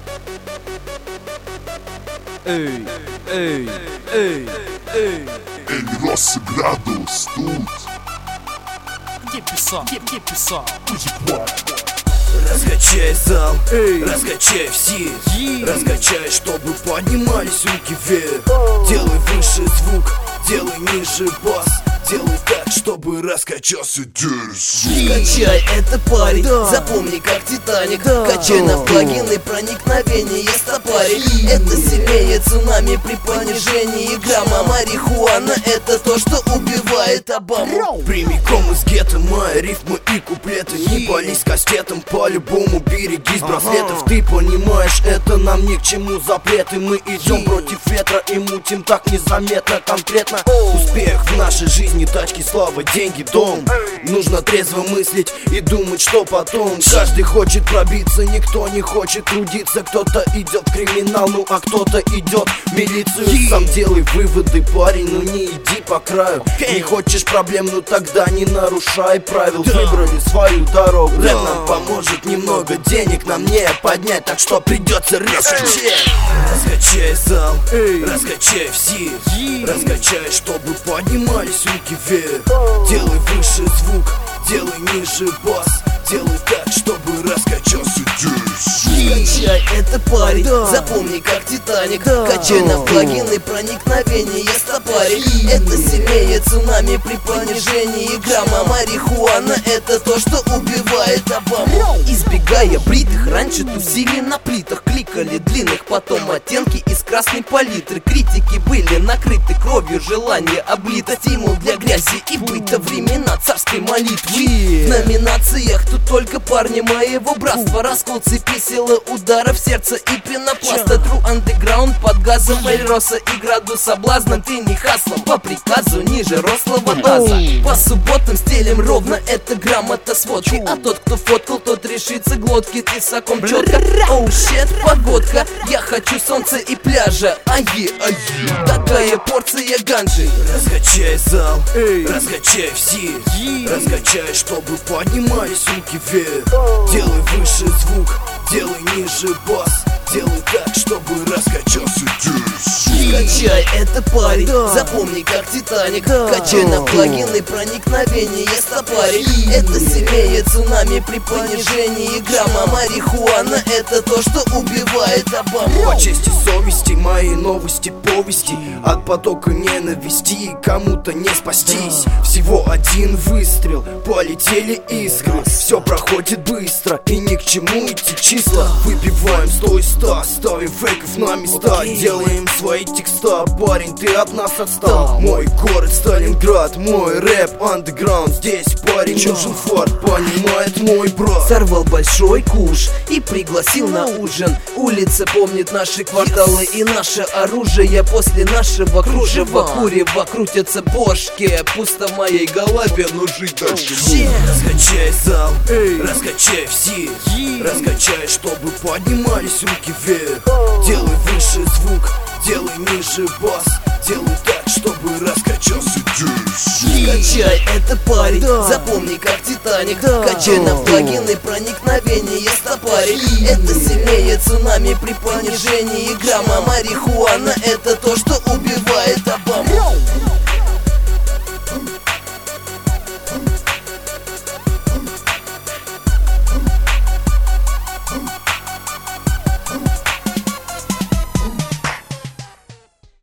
Эй, эй, эй, эй. Эльрос Градус тут. Где писал? Где писал? Раскачай зал, Эй. раскачай все, Е. раскачай, чтобы поднимались руки вверх. Делай выше звук, делай ниже бас, делай так, чтобы раскачался дерзу. Качай, это парень, запомни, как Титаник. Качай на плагины, проникновение стопарик. Это сильнее цунами при понижении грамма. Марихуана — это то, что убивает Обаму. Прямиком из гетто мои рифмы и куплеты. Не пались кастетом, по-любому берегись браслетов. Ты понимаешь, это нам ни к чему запреты. Мы идем против ветра и мутим так незаметно, конкретно. Успех в нашей жизни, тачки, слава, деньги, дом. Нужно трезво мыслить и думать, что потом. Каждый хочет пробиться, никто не хочет трудиться. Кто-то идет в криминал, ну а кто-то идет в милицию. Сам делай выводы, парень, ну не иди по краю. Не хочешь проблем, ну тогда не нарушай правил. Выбрали свою дорогу, рэп нам поможет. Немного денег нам не поднять, так что придется раскачать. Раскачай зал, раскачай все, раскачай, чтобы поднимались руки вверх. Делай выше звук, делай ниже бас, делай так, чтобы раскачался дерзу. Качай, это парень, запомни, как Титаник. Качай на плагины, проникновение стопарик. Это сильнее цунами при понижении грамма. Марихуана — это то, что убивает Обаму. Избегая бритых, раньше тусили на плитах. Кликали длинных, потом оттенки из красной палитры. Критики были накрыты кровью, желание облито. Стимул для грязи и быта, времена царской молитвы. В номинациях тут только парни моего братства. Раскол цепи, сила удара в сердце и пенопласта. True underground под газом Эльроса и градус соблазна. Ты не хаслом, по приказу ниже рослого таза. По субботам стелем ровно, это грамота сводки. А тот, кто фоткал, тот решится глотки тесаком четко. Оу, щет, погодка, я хочу солнца и пляжа. Ае, такая порция ганжи. Раскачай зал, раскачай все, раскачай, чтобы поднимались руки вверх. Делай выше звук, делай ниже бас, делай так, чтобы раскачался дерзу. Качай, это парень, запомни, как Титаник. Качай на плагины, проникновение стопарик. Это сильнее цунами при понижении грамма. Марихуана — это то, что убивает Обаму. По чести совести мои новости повести. От потока ненависти кому-то не спастись. Всего один выстрел, полетели искры. Все проходит быстро и ни к чему идти числа. Выбиваем 100 из 100, ставим фейков на места. Делаем свои текста, парень, ты от нас отстал. Мой город Сталинград, мой рэп андеграунд. Здесь парень нужен фарт, понимает мой брат. Сорвал большой куш и пригласил на ужин. Улица помнит наши кварталы и наше оружие. После нашего кружева курева крутятся бошки. Пусто в моей голове, но жить дальше можно. Раскачай зал, раскачай все, раскачай, чтобы поднимались руки вверх. Делай выше звук, делай ниже бас, делай так, чтобы раскачался дерзу. Качай, это парень, запомни, как Титаник. Качай на плагины, проникновение стопарик. Это сильнее цунами при понижении грамма. Марихуана — это то, что